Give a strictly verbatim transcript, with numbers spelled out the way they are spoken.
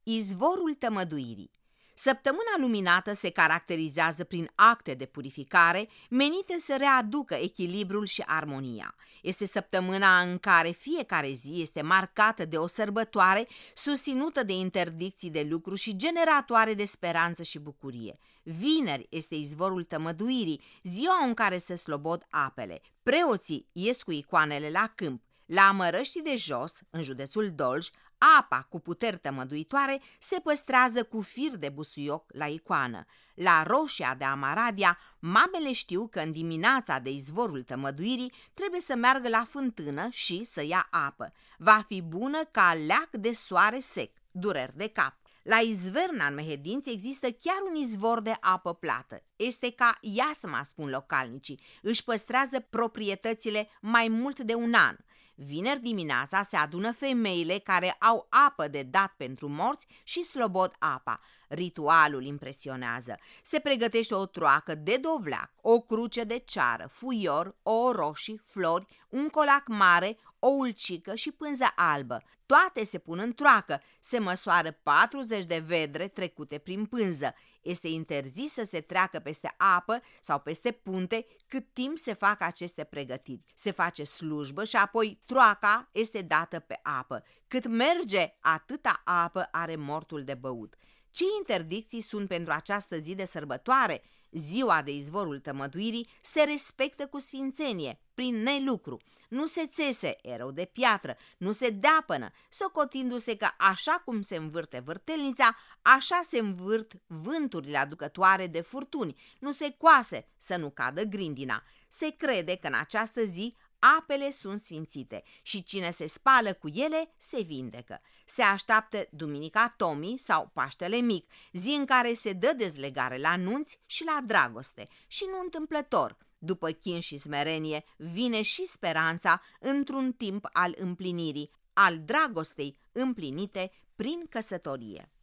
Izvorul tămăduirii. Săptămâna luminată se caracterizează prin acte de purificare menite să readucă echilibrul și armonia. Este săptămâna în care fiecare zi este marcată de o sărbătoare susținută de interdicții de lucru și generatoare de speranță și bucurie. Vineri este izvorul tămăduirii, ziua în care se slobod apele. Preoții ies cu icoanele la câmp. La Mărăștii de Jos, în județul Dolj, apa cu puteri tămăduitoare se păstrează cu fir de busuioc la icoană. La Roșia de Amaradia, mamele știu că în dimineața de izvorul tămăduirii trebuie să meargă la fântână și să ia apă. Va fi bună ca leac de soare sec, dureri de cap. La Izverna, în Mehedinți, există chiar un izvor de apă plată. Este ca iasma, spun localnicii, își păstrează proprietățile mai mult de un an. Vineri dimineața se adună femeile care au apă de dat pentru morți și slobod apa. Ritualul impresionează. Se pregătește o troacă de dovleac, o cruce de ceară, fuior, ouă roșii, flori, un colac mare, o ulcică și pânză albă. Toate se pun în troacă. Se măsoară patruzeci de vedre trecute prin pânză. Este interzis să se treacă peste apă sau peste punte cât timp se fac aceste pregătiri. Se face slujbă și apoi troaca este dată pe apă. Cât merge, atâta apă are mortul de băut. Ce interdicții sunt pentru această zi de sărbătoare? Ziua de izvorul tămăduirii se respectă cu sfințenie, prin nelucru. Nu se țese erou de piatră, nu se deapănă, socotindu-se că așa cum se învârte vârtelnița, așa se învârt vânturile aducătoare de furtuni, nu se coase să nu cadă grindina. Se crede că în această zi apele sunt sfințite și cine se spală cu ele se vindecă. Se așteaptă Duminica Tomii sau Paștele Mic, zi în care se dă dezlegare la nunți și la dragoste. Și nu întâmplător, după chin și smerenie, vine și speranța într-un timp al împlinirii, al dragostei împlinite prin căsătorie.